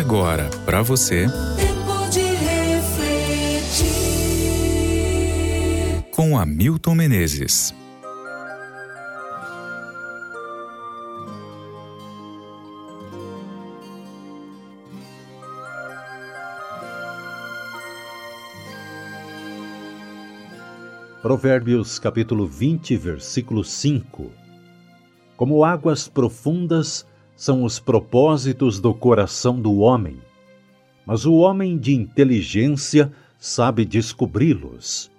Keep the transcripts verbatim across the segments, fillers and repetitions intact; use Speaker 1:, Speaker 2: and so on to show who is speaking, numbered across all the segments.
Speaker 1: agora, para você,
Speaker 2: Tempo de refletir.
Speaker 1: com Hamilton Menezes.
Speaker 3: Provérbios capítulo vinte, versículo cinco. Como águas profundas são os propósitos do coração do homem, mas o homem de inteligência sabe descobri-los.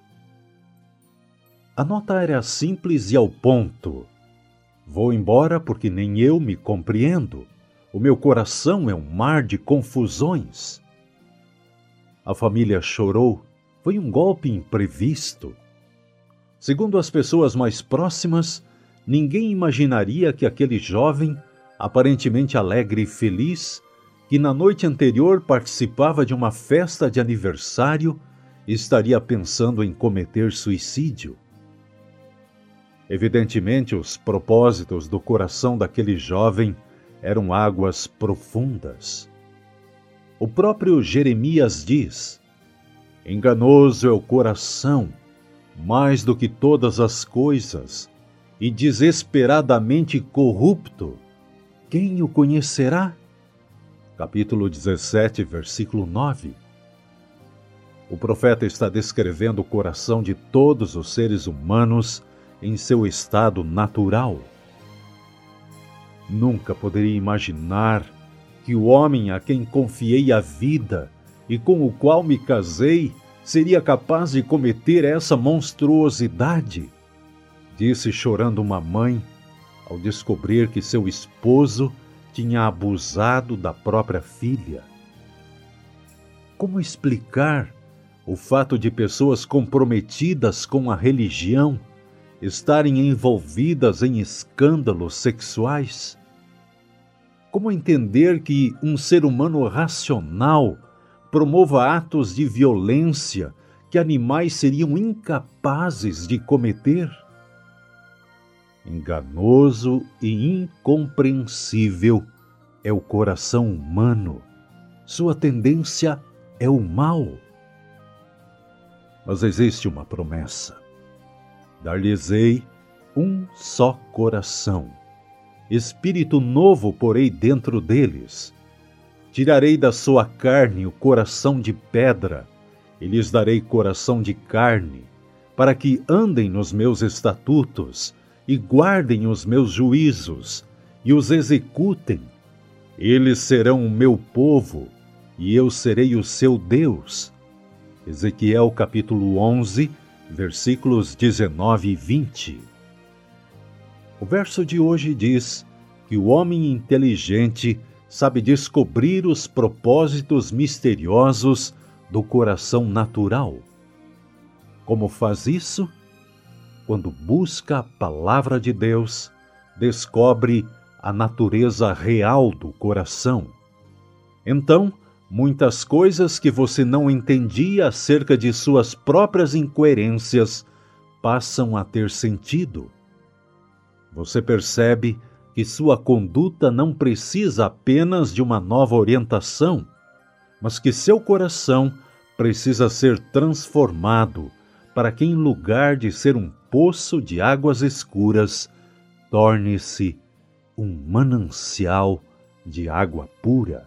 Speaker 3: A nota era simples e ao ponto. Vou embora porque nem eu me compreendo. O meu coração é um mar de confusões. A família chorou. Foi um golpe imprevisto. Segundo as pessoas mais próximas, ninguém imaginaria que aquele jovem, aparentemente alegre e feliz, que na noite anterior participava de uma festa de aniversário, estaria pensando em cometer suicídio. Evidentemente, os propósitos do coração daquele jovem eram águas profundas. O próprio Jeremias diz: enganoso é o coração, mais do que todas as coisas, e desesperadamente corrupto. Quem o conhecerá? Capítulo dezessete, versículo nove. O profeta está descrevendo o coração de todos os seres humanos em seu estado natural. Nunca poderia imaginar que o homem a quem confiei a vida e com o qual me casei seria capaz de cometer essa monstruosidade, disse chorando uma mãe ao descobrir que seu esposo tinha abusado da própria filha. Como explicar o fato de pessoas comprometidas com a religião estarem envolvidas em escândalos sexuais? Como entender que um ser humano racional promova atos de violência que animais seriam incapazes de cometer? Enganoso e incompreensível é o coração humano. Sua tendência é o mal. Mas existe uma promessa. Dar-lhes-ei um só coração. Espírito novo porei dentro deles. Tirarei da sua carne o coração de pedra, e lhes darei coração de carne, para que andem nos meus estatutos, e guardem os meus juízos, e os executem. Eles serão o meu povo, e eu serei o seu Deus. Ezequiel capítulo onze, versículos dezenove e vinte. O verso de hoje diz que o homem inteligente sabe descobrir os propósitos misteriosos do coração natural. Como faz isso? Quando busca a palavra de Deus, descobre a natureza real do coração. Então, muitas coisas que você não entendia acerca de suas próprias incoerências passam a ter sentido. Você percebe que sua conduta não precisa apenas de uma nova orientação, mas que seu coração precisa ser transformado para que, em lugar de ser um poço de águas escuras, torne-se um manancial de água pura.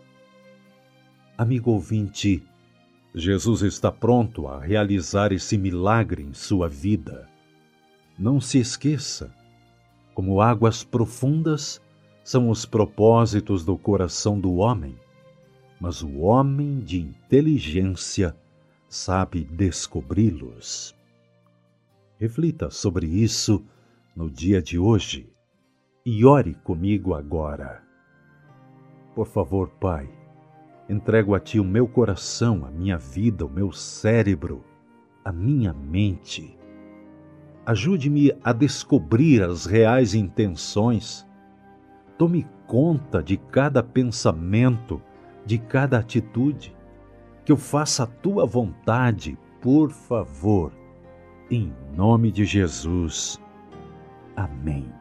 Speaker 3: Amigo ouvinte, Jesus está pronto a realizar esse milagre em sua vida. Não se esqueça, como águas profundas são os propósitos do coração do homem, mas o homem de inteligência sabe descobri-los. Reflita sobre isso no dia de hoje e ore comigo agora. Por favor, Pai, entrego a Ti o meu coração, a minha vida, o meu cérebro, a minha mente. Ajude-me a descobrir as reais intenções. Tome conta de cada pensamento, de cada atitude. Que eu faça a Tua vontade, por favor. Em nome de Jesus. Amém.